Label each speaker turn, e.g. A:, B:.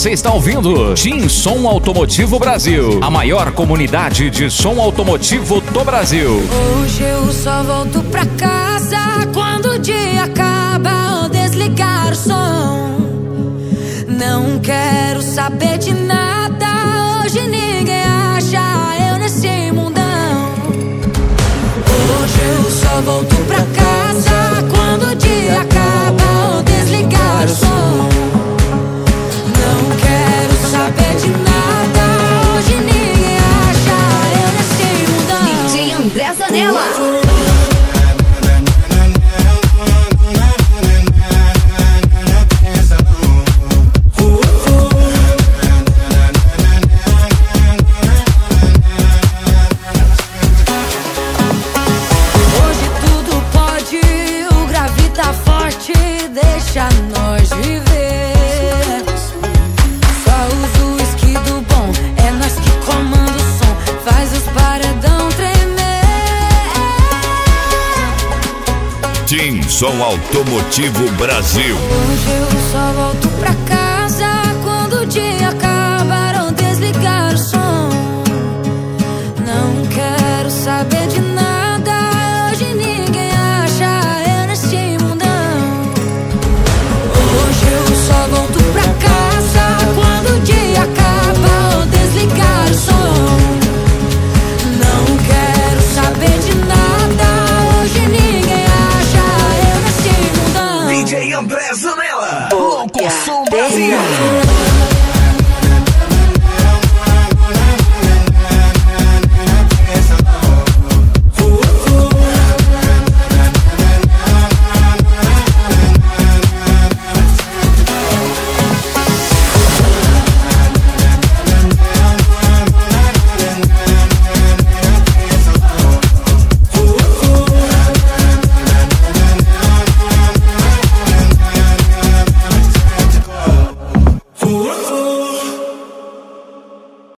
A: Você está ouvindo Tim Som Automotivo Brasil, a maior comunidade de som automotivo do Brasil.
B: Hoje eu só volto pra casa quando o dia acaba ou desligar o som. Não quero saber de nada, hoje ninguém acha eu nesse mundão. Hoje eu só volto pra casa quando o dia acaba ou desligar o som. Não quero saber de nada, hoje ninguém acha eu nesse mundão.
C: DJ André Zanella.
B: Deixa nós viver. Só usa o whisky do bom, é nós que comanda o som, faz os paredão tremer.
D: Tim Som Automotivo Brasil.
B: Hoje eu só volto pra casa